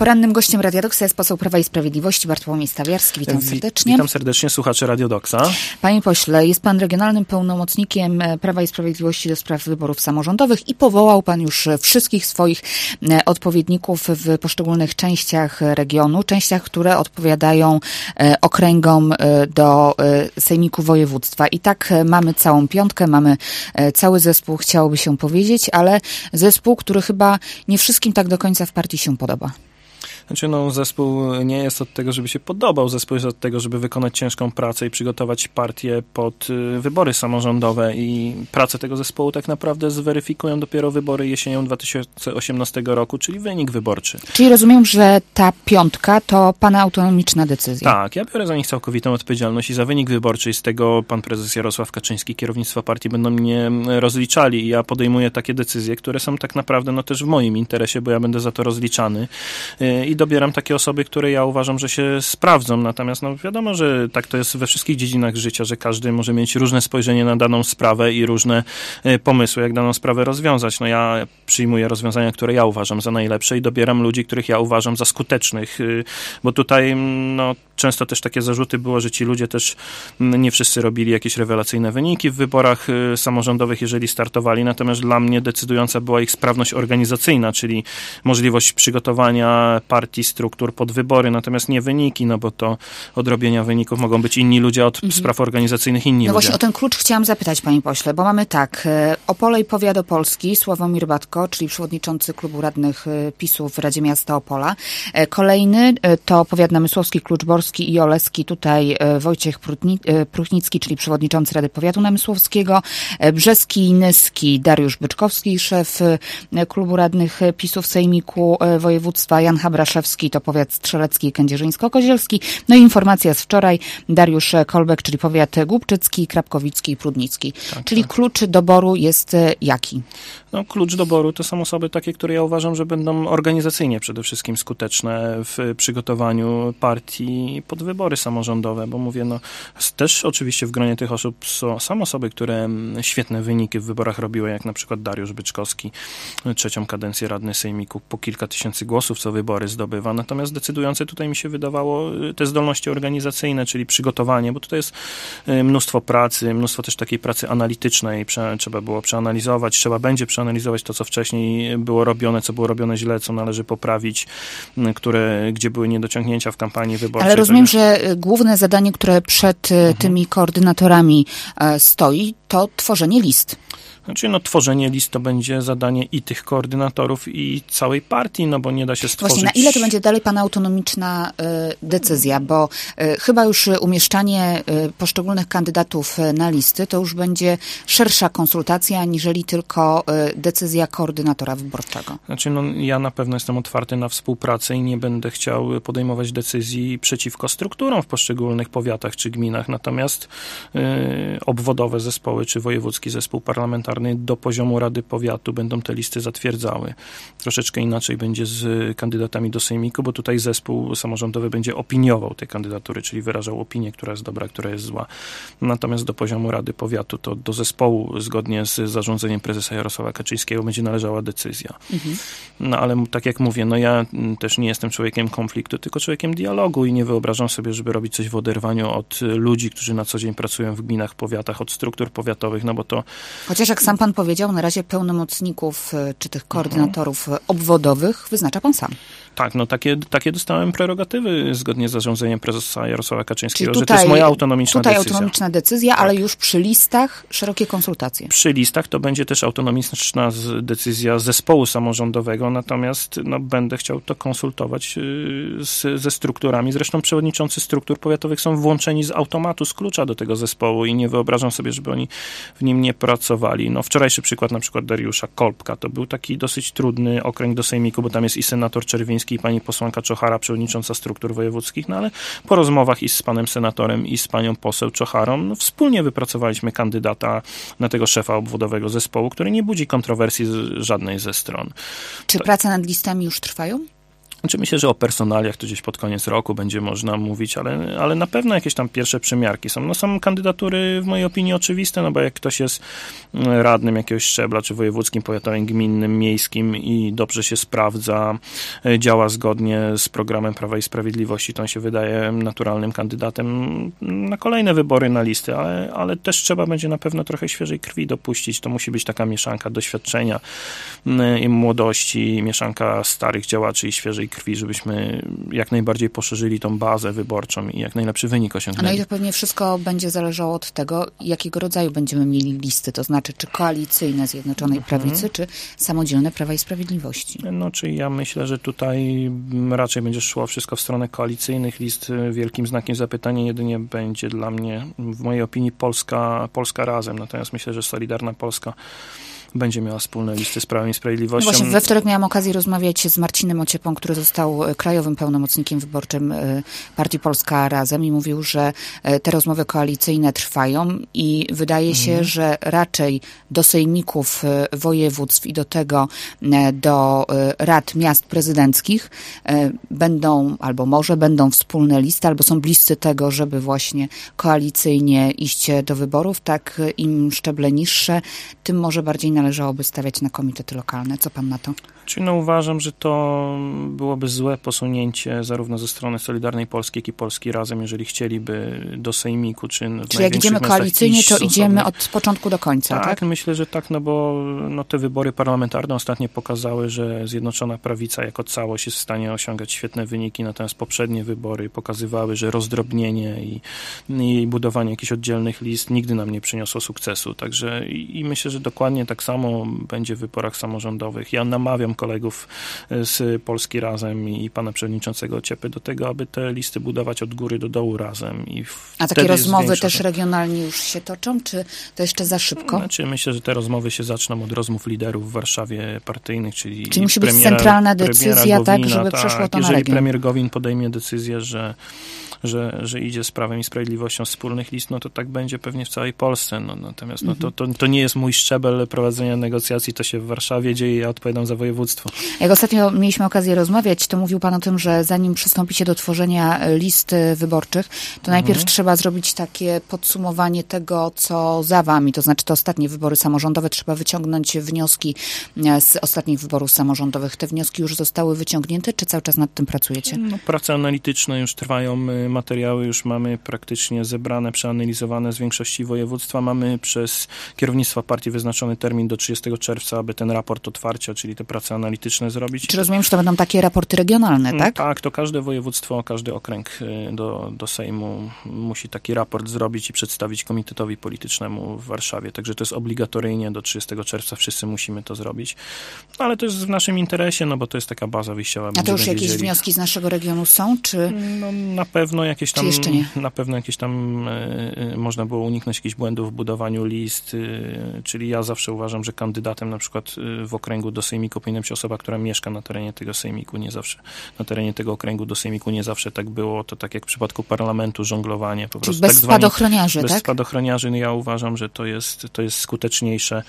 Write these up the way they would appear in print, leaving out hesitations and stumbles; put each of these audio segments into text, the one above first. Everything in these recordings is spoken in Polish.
Porannym gościem Radia Doksa jest poseł Prawa i Sprawiedliwości Bartłomiej Stawiarski. Witam serdecznie. Witam serdecznie słuchaczy Radio Doksa. Panie pośle, jest pan regionalnym pełnomocnikiem Prawa i Sprawiedliwości do spraw wyborów samorządowych i powołał pan już wszystkich swoich odpowiedników w poszczególnych częściach regionu, częściach, które odpowiadają okręgom do sejmiku województwa. I tak mamy całą piątkę, mamy cały zespół, chciałoby się powiedzieć, ale zespół, który chyba nie wszystkim tak do końca w partii się podoba. Znaczy, zespół nie jest od tego, żeby się podobał. Zespół jest od tego, żeby wykonać ciężką pracę i przygotować partię pod wybory samorządowe. I pracę tego zespołu tak naprawdę zweryfikują dopiero wybory jesienią 2018 roku, czyli wynik wyborczy. Czyli rozumiem, że ta piątka to pana autonomiczna decyzja. Tak, ja biorę za nich całkowitą odpowiedzialność i za wynik wyborczy. I z tego pan prezes Jarosław Kaczyński, kierownictwo partii będą mnie rozliczali. I ja podejmuję takie decyzje, które są tak naprawdę też w moim interesie, bo ja będę za to rozliczany. I dobieram takie osoby, które ja uważam, że się sprawdzą. Natomiast wiadomo, że tak to jest we wszystkich dziedzinach życia, że każdy może mieć różne spojrzenie na daną sprawę i różne pomysły, jak daną sprawę rozwiązać. Ja przyjmuję rozwiązania, które ja uważam za najlepsze i dobieram ludzi, których ja uważam za skutecznych, bo tutaj często też takie zarzuty było, że ci ludzie też nie wszyscy robili jakieś rewelacyjne wyniki w wyborach samorządowych, jeżeli startowali. Natomiast dla mnie decydująca była ich sprawność organizacyjna, czyli możliwość przygotowania partii, struktur pod wybory, natomiast nie wyniki, bo to od robienia wyników mogą być inni ludzie, od spraw organizacyjnych inni ludzie. Właśnie o ten klucz chciałam zapytać, panie pośle, bo mamy tak, Opole i Powiat Opolski, Sławomir Batko, czyli przewodniczący klubu radnych PiS-u w Radzie Miasta Opola. Kolejny to powiat namysłowski, kluczborski i oleski, tutaj Wojciech Pruchnicki, czyli przewodniczący Rady Powiatu Namysłowskiego. Brzeski i Nyski, Dariusz Byczkowski, szef klubu radnych PiS-u w Sejmiku Województwa, Jan Habraszewski, to powiat strzelecki i kędzierzyńsko-kozielski. I informacja z wczoraj, Dariusz Kolbek, czyli powiat głubczycki, krapkowicki i prudnicki. Tak, czyli klucz doboru jest jaki? Klucz doboru to są osoby takie, które ja uważam, że będą organizacyjnie przede wszystkim skuteczne w przygotowaniu partii pod wybory samorządowe, bo mówię, też oczywiście w gronie tych osób są osoby, które świetne wyniki w wyborach robiły, jak na przykład Dariusz Byczkowski, 3. kadencję radny sejmiku, po kilka tysięcy głosów co wybory zdobywa. Natomiast decydujące tutaj mi się wydawało te zdolności organizacyjne, czyli przygotowanie, bo tutaj jest mnóstwo pracy, mnóstwo też takiej pracy analitycznej. Trzeba było przeanalizować, będzie przeanalizować to, co wcześniej było robione, co było robione źle, co należy poprawić, gdzie były niedociągnięcia w kampanii wyborczej. Ale rozumiem, że główne zadanie, które przed tymi koordynatorami stoi, to tworzenie list. Znaczy, tworzenie list to będzie zadanie i tych koordynatorów, i całej partii, bo nie da się stworzyć... Właśnie, na ile to będzie dalej pana autonomiczna decyzja? Bo chyba już umieszczanie poszczególnych kandydatów na listy to już będzie szersza konsultacja, aniżeli tylko decyzja koordynatora wyborczego. Znaczy, ja na pewno jestem otwarty na współpracę i nie będę chciał podejmować decyzji przeciwko strukturom w poszczególnych powiatach czy gminach. Natomiast obwodowe zespoły czy wojewódzki zespół parlamentarny do poziomu Rady Powiatu będą te listy zatwierdzały. Troszeczkę inaczej będzie z kandydatami do sejmiku, bo tutaj zespół samorządowy będzie opiniował te kandydatury, czyli wyrażał opinię, która jest dobra, która jest zła. Natomiast do poziomu Rady Powiatu to do zespołu, zgodnie z zarządzeniem prezesa Jarosława Kaczyńskiego, będzie należała decyzja. Ale tak jak mówię, ja też nie jestem człowiekiem konfliktu, tylko człowiekiem dialogu i nie wyobrażam sobie, żeby robić coś w oderwaniu od ludzi, którzy na co dzień pracują w gminach, powiatach, od struktur powiatowych, bo to... Chociaż jak sam pan powiedział, na razie pełnomocników czy tych koordynatorów obwodowych wyznacza pan sam. Tak, takie dostałem prerogatywy zgodnie z zarządzeniem prezesa Jarosława Kaczyńskiego, że to jest moja autonomiczna decyzja. Tutaj autonomiczna decyzja, ale już przy listach szerokie konsultacje. Przy listach to będzie też autonomiczna decyzja zespołu samorządowego, natomiast będę chciał to konsultować ze strukturami. Zresztą przewodniczący struktur powiatowych są włączeni z automatu, z klucza do tego zespołu i nie wyobrażam sobie, żeby oni w nim nie pracowali. Wczorajszy przykład na przykład Dariusza Kolbka to był taki dosyć trudny okręg do sejmiku, bo tam jest i senator Czerwiński, i pani posłanka Czochara, przewodnicząca struktur wojewódzkich, ale po rozmowach i z panem senatorem, i z panią poseł Czocharą wspólnie wypracowaliśmy kandydata na tego szefa obwodowego zespołu, który nie budzi kontrowersji żadnej ze stron. Czy prace nad listami już trwają? Znaczy myślę, że o personaliach to gdzieś pod koniec roku będzie można mówić, ale na pewno jakieś tam pierwsze przymiarki są. No są kandydatury w mojej opinii oczywiste, no bo jak ktoś jest radnym jakiegoś szczebla, czy wojewódzkim, powiatowym, gminnym, miejskim i dobrze się sprawdza, działa zgodnie z programem Prawa i Sprawiedliwości, to on się wydaje naturalnym kandydatem na kolejne wybory na listy, ale też trzeba będzie na pewno trochę świeżej krwi dopuścić. To musi być taka mieszanka doświadczenia i młodości, mieszanka starych działaczy i świeżej krwi, żebyśmy jak najbardziej poszerzyli tą bazę wyborczą i jak najlepszy wynik osiągnęli. No i to pewnie wszystko będzie zależało od tego, jakiego rodzaju będziemy mieli listy, to znaczy czy koalicyjne Zjednoczonej Prawicy, czy samodzielne Prawa i Sprawiedliwości. No, czyli ja myślę, że tutaj raczej będzie szło wszystko w stronę koalicyjnych list. Wielkim znakiem zapytania jedynie będzie dla mnie, w mojej opinii, Polska Razem. Natomiast myślę, że Solidarna Polska będzie miała wspólne listy z Prawem i Sprawiedliwością. No właśnie we wtorek miałam okazję rozmawiać z Marcinem Ociepą, który został krajowym pełnomocnikiem wyborczym partii Polska Razem i mówił, że te rozmowy koalicyjne trwają i wydaje się, że raczej do sejmików województw i do rad miast prezydenckich będą, albo może będą wspólne listy, albo są bliscy tego, żeby właśnie koalicyjnie iść do wyborów. Tak im szczeble niższe, tym może bardziej należałoby stawiać na komitety lokalne. Co pan na to? Czyli uważam, że to byłoby złe posunięcie zarówno ze strony Solidarnej Polski, jak i Polski Razem, jeżeli chcieliby do sejmiku, czy jak idziemy koalicyjnie, to idziemy od początku do końca, tak? Myślę, że tak, bo te wybory parlamentarne ostatnio pokazały, że Zjednoczona Prawica jako całość jest w stanie osiągać świetne wyniki, natomiast poprzednie wybory pokazywały, że rozdrobnienie i budowanie jakichś oddzielnych list nigdy nam nie przyniosło sukcesu. Także i myślę, że dokładnie tak samo będzie w wyborach samorządowych. Ja namawiam kolegów z Polski Razem i pana przewodniczącego Ociepy do tego, aby te listy budować od góry do dołu razem. A takie rozmowy też regionalnie już się toczą, czy to jeszcze za szybko? Znaczy, myślę, że te rozmowy się zaczną od rozmów liderów w Warszawie partyjnych, czyli musi być centralna decyzja, Gowina, tak, żeby przeszło to na jeżeli region. premier Gowin podejmie decyzję, że idzie z Prawem i Sprawiedliwością wspólnych list, no to tak będzie pewnie w całej Polsce. Natomiast to nie jest mój szczebel prowadzenia negocjacji, to się w Warszawie dzieje, ja odpowiadam za województwo. Jak ostatnio mieliśmy okazję rozmawiać, to mówił pan o tym, że zanim przystąpicie do tworzenia list wyborczych, to najpierw trzeba zrobić takie podsumowanie tego, co za wami, to znaczy te ostatnie wybory samorządowe, trzeba wyciągnąć wnioski z ostatnich wyborów samorządowych. Te wnioski już zostały wyciągnięte, czy cały czas nad tym pracujecie? Prace analityczne już trwają, materiały już mamy praktycznie zebrane, przeanalizowane z większości województwa. Mamy przez kierownictwo partii wyznaczony termin do 30 czerwca, aby ten raport otwarcia, czyli te prace analityczne zrobić. Czy rozumiem, że to będą takie raporty regionalne, tak? Tak, to każde województwo, każdy okręg do Sejmu musi taki raport zrobić i przedstawić komitetowi politycznemu w Warszawie. Także to jest obligatoryjnie do 30 czerwca, wszyscy musimy to zrobić. Ale to jest w naszym interesie, bo to jest taka baza wyjściowa. A to już jakieś wnioski z naszego regionu są, czy? Na pewno jakieś tam, czy jeszcze nie? Na pewno jakieś tam można było uniknąć jakichś błędów w budowaniu list, czyli ja zawsze uważam, że kandydatem na przykład w okręgu do Sejmiku powinna być osoba, która mieszka na terenie tego Sejmiku, nie zawsze na terenie tego okręgu do Sejmiku nie zawsze tak było, to tak jak w przypadku parlamentu, żonglowanie po prostu. Bez spadochroniarzy, bez tak? Spadochroniarzy, ja uważam, że to jest skuteczniejsze.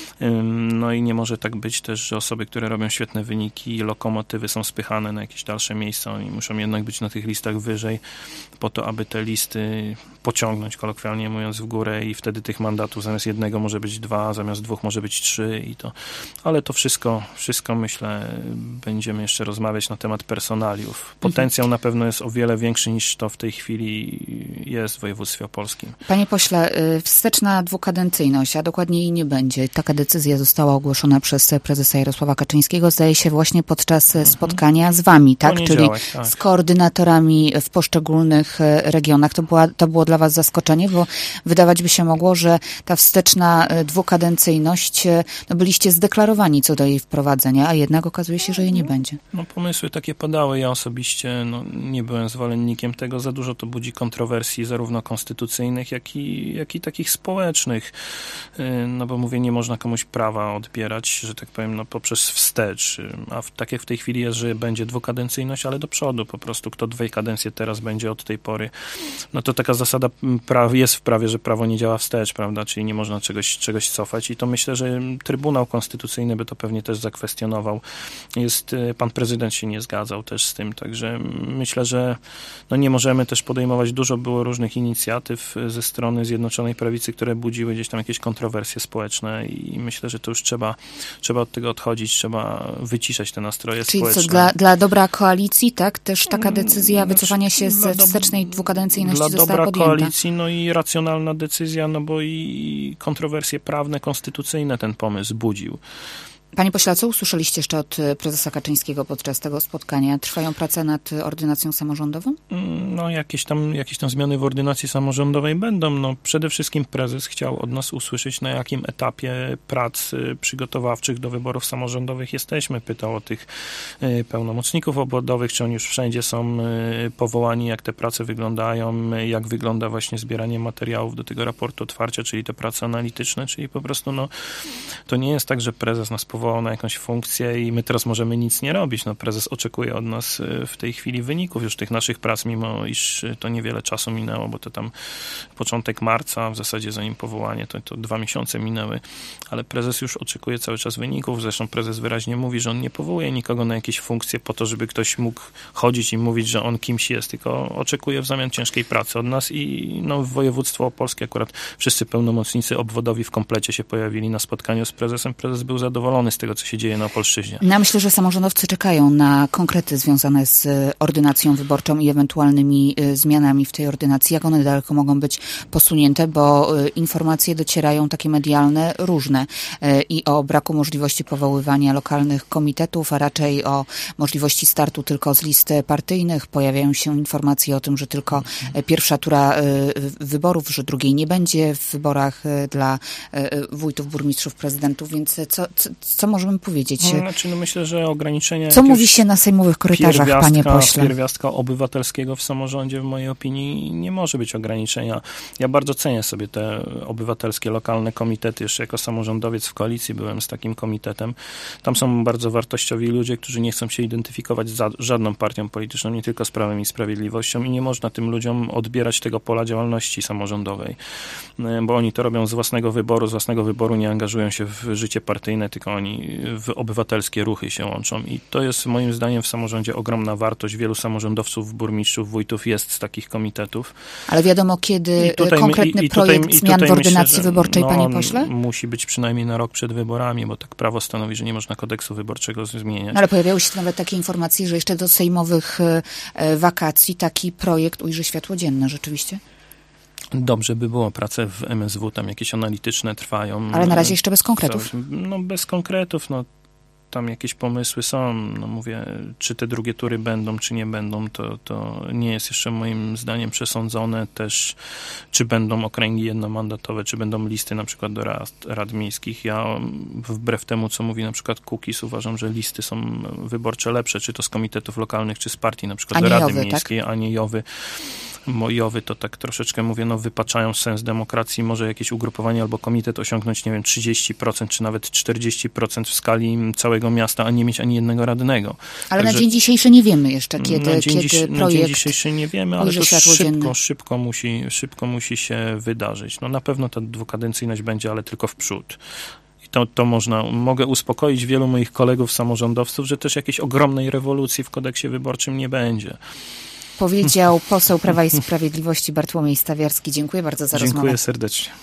No i nie może tak być też, że osoby, które robią świetne wyniki, lokomotywy są spychane na jakieś dalsze miejsca, oni muszą jednak być na tych listach wyżej, po to, aby te listy pociągnąć, kolokwialnie mówiąc, w górę i wtedy tych mandatów zamiast jednego może być 2, zamiast 2 może być 3 ale to wszystko myślę, będziemy jeszcze rozmawiać na temat personaliów. Potencjał na pewno jest o wiele większy niż to w tej chwili jest w województwie opolskim. Panie pośle, wsteczna dwukadencyjność, a dokładnie jej nie będzie. Taka decyzja została ogłoszona przez prezesa Jarosława Kaczyńskiego, zdaje się właśnie podczas spotkania z wami, tak? Czyli z koordynatorami w poszczególnych regionach. To było dla was zaskoczenie, bo wydawać by się mogło, że ta wsteczna dwukadencyjność, byliście zdeklarowani co do jej wprowadzenia, a jednak okazuje się, że jej nie będzie. Pomysły takie padały. Ja osobiście nie byłem zwolennikiem tego. Za dużo to budzi kontrowersji zarówno konstytucyjnych, jak i takich społecznych. Bo mówię, nie można komuś prawa odbierać, że tak powiem, poprzez wstecz. A tak jak w tej chwili jest, że będzie dwukadencyjność, ale do przodu po prostu. Kto 2 kadencje teraz będzie od tej pory. To taka zasada jest w prawie, że prawo nie działa wstecz, prawda? Czyli nie można czegoś cofać i to myślę, myślę, że Trybunał Konstytucyjny by to pewnie też zakwestionował. Pan prezydent się nie zgadzał też z tym, także myślę, że nie możemy też podejmować, dużo było różnych inicjatyw ze strony Zjednoczonej Prawicy, które budziły gdzieś tam jakieś kontrowersje społeczne i myślę, że to już trzeba od tego odchodzić, trzeba wyciszać te nastroje społeczne. Czyli co, dla dobra koalicji, tak? Też taka decyzja wycofania się z wstecznej dwukadencyjności została podjęta. Dla dobra koalicji, i racjonalna decyzja, bo i kontrowersje prawne, konstytucyjne ten pomysł budził. Panie pośle, co usłyszeliście jeszcze od prezesa Kaczyńskiego podczas tego spotkania? Trwają prace nad ordynacją samorządową? Jakieś tam zmiany w ordynacji samorządowej będą. Przede wszystkim prezes chciał od nas usłyszeć, na jakim etapie prac przygotowawczych do wyborów samorządowych jesteśmy. Pytał o tych pełnomocników obwodowych, czy oni już wszędzie są powołani, jak te prace wyglądają, jak wygląda właśnie zbieranie materiałów do tego raportu otwarcia, czyli te prace analityczne, czyli po prostu to nie jest tak, że prezes nas powołał na jakąś funkcję i my teraz możemy nic nie robić. Prezes oczekuje od nas w tej chwili wyników już tych naszych prac, mimo iż to niewiele czasu minęło, bo to tam początek marca, w zasadzie zanim powołanie, to 2 miesiące minęły, ale prezes już oczekuje cały czas wyników. Zresztą prezes wyraźnie mówi, że on nie powołuje nikogo na jakieś funkcje po to, żeby ktoś mógł chodzić i mówić, że on kimś jest, tylko oczekuje w zamian ciężkiej pracy od nas i w województwo opolskie akurat wszyscy pełnomocnicy obwodowi w komplecie się pojawili na spotkaniu z prezesem. Prezes był zadowolony z tego, co się dzieje na Opolszczyźnie. Myślę, że samorządowcy czekają na konkrety związane z ordynacją wyborczą i ewentualnymi zmianami w tej ordynacji. Jak one daleko mogą być posunięte, bo informacje docierają takie medialne różne i o braku możliwości powoływania lokalnych komitetów, a raczej o możliwości startu tylko z list partyjnych. Pojawiają się informacje o tym, że tylko pierwsza tura wyborów, że drugiej nie będzie w wyborach dla wójtów, burmistrzów, prezydentów, więc co możemy powiedzieć? Myślę, że ograniczenia... Co mówi się na sejmowych korytarzach, panie pośle? Pierwiastka obywatelskiego w samorządzie, w mojej opinii, nie może być ograniczenia. Ja bardzo cenię sobie te obywatelskie, lokalne komitety. Jeszcze jako samorządowiec w koalicji byłem z takim komitetem. Tam są bardzo wartościowi ludzie, którzy nie chcą się identyfikować z żadną partią polityczną, nie tylko z Prawem i Sprawiedliwością i nie można tym ludziom odbierać tego pola działalności samorządowej, bo oni to robią z własnego wyboru nie angażują się w życie partyjne, tylko oni w obywatelskie ruchy się łączą i to jest moim zdaniem w samorządzie ogromna wartość. Wielu samorządowców, burmistrzów, wójtów jest z takich komitetów. Ale wiadomo, kiedy konkretny projekt zmian w ordynacji wyborczej, panie pośle? Musi być przynajmniej na rok przed wyborami, bo tak prawo stanowi, że nie można kodeksu wyborczego zmieniać. Ale pojawiały się nawet takie informacje, że jeszcze do sejmowych wakacji taki projekt ujrzy światło dzienne rzeczywiście? Dobrze by było, prace w MSW tam jakieś analityczne trwają. Ale na razie jeszcze bez konkretów. Bez konkretów, tam jakieś pomysły są. Mówię, czy te drugie tury będą, czy nie będą, to nie jest jeszcze moim zdaniem przesądzone też, czy będą okręgi jednomandatowe, czy będą listy na przykład do rad miejskich. Ja wbrew temu, co mówi na przykład Kukiz, uważam, że listy są wyborcze lepsze, czy to z komitetów lokalnych, czy z partii na przykład do Rady Miejskiej, tak? A nie JOW-y. Mojowy to tak troszeczkę mówię, wypaczają sens demokracji. Może jakieś ugrupowanie albo komitet osiągnąć, 30% czy nawet 40% w skali całego miasta, a nie mieć ani jednego radnego. Ale na dzień dzisiejszy nie wiemy jeszcze, kiedy projekt na dzień dzisiejszy nie wiemy, ale to szybko musi się wydarzyć. Na pewno ta dwukadencyjność będzie, ale tylko w przód. To mogę uspokoić wielu moich kolegów samorządowców, że też jakiejś ogromnej rewolucji w kodeksie wyborczym nie będzie. Powiedział poseł Prawa i Sprawiedliwości Bartłomiej Stawiarski. Dziękuję bardzo za rozmowę. Dziękuję serdecznie.